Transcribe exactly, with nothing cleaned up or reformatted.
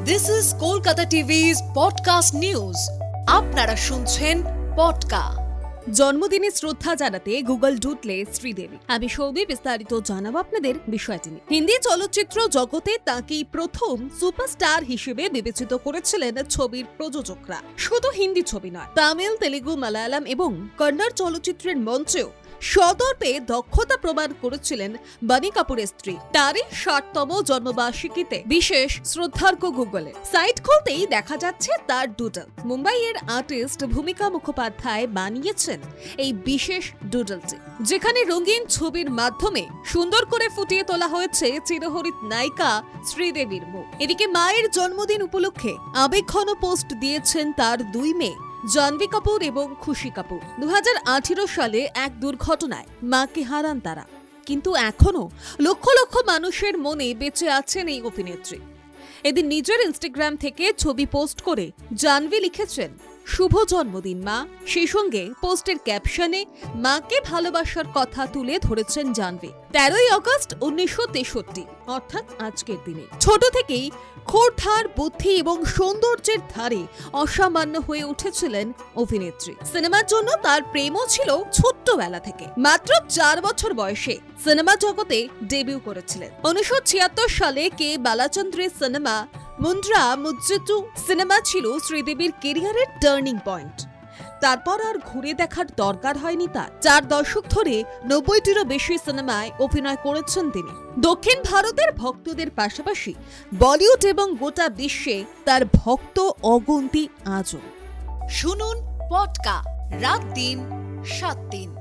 This is Kolkata TV's podcast news. আপনারা শুনছেন পডকা। জন্মদিনে শ্রদ্ধা জানাতে গুগল ডুডলে শ্রীদেবী। আমি সৌমি, বিস্তারিত জানাবো আপনাদের বিষয়টি নিয়ে। হিন্দি চলচ্চিত্র জগতে তাকেই প্রথম সুপারস্টার হিসেবে বিবেচিত করেছিলেন ছবির প্রযোজকরা। শুধু হিন্দি ছবি নয়, তামিল, তেলেগু, মালায়ালাম এবং কন্নড় চলচ্চিত্রের মঞ্চেও সদর্পে দক্ষতা প্রমাণ করেছিলেন বনি কাপুরের স্ত্রী। তারই ষাটতম জন্মবার্ষিকীতে বিশেষ শ্রদ্ধার্ঘ গুগলে সাইট খুলতেই দেখা যাচ্ছে তার ডুডল। মুম্বাইয়ের আর্টিস্ট ভূমিকা মুখোপাধ্যায় বানিয়েছেন এই বিশেষ ডুডলটি, যেখানে রঙিন ছবির মাধ্যমে সুন্দর করে ফুটিয়ে তোলা হয়েছে চিরহরিত নায়িকা শ্রীদেবীর মুখ। এদিকে মায়ের জন্মদিন উপলক্ষে আবেগঘন পোস্ট দিয়েছেন তার দুই মেয়ে জাহ্নবী কাপুর এবং খুশি কাপুর। দু হাজার আঠেরো সালে এক দুর্ঘটনায় মাকে হারান তারা, কিন্তু এখনো লক্ষ লক্ষ মানুষের মনে বেঁচে আছেন এই অভিনেত্রী। এদিন নিজের ইনস্টাগ্রাম থেকে ছবি পোস্ট করে জাহ্নবী লিখেছেন, শুভ জন্মদিন মা। সেই সঙ্গে পোস্টের ক্যাপশনে মাকে ভালোবাসার কথা তুলে ধরেছেন জাহ্নবী। তেরোই আগস্ট উনিশশো তেষট্টি অর্থাৎ আজকের দিনে ছোট থেকেই খোরধার, বুদ্ধি এবং সৌন্দর্যের ধারে অসামান্য হয়ে উঠেছিলেন অভিনেত্রী। সিনেমার জন্য তার প্রেমও ছিল ছোট্টবেলা থেকে। মাত্র চার বছর বয়সে সিনেমা জগতে ডেবিউ করেছিলেন। উনিশশো ছিয়াত্তর সালে কে বালাচন্দ্রের সিনেমা মুন্ড্রা মুজ্জেটু সিনেমা ছিল শ্রীদেবীর কেরিয়ারের টার্নিং পয়েন্ট। তারপর আর ঘুরে দেখার দরকার হয়নি তার। চার দশক ধরে নব্বইটিরও বেশি সিনেমায় অভিনয় করেছেন তিনি। দক্ষিণ ভারতের ভক্তদের পাশাপাশি বলিউড এবং গোটা বিশ্বে তার ভক্ত অগুন্তি আজও। শুনুন পডকা, রাত দিন সাত দিন।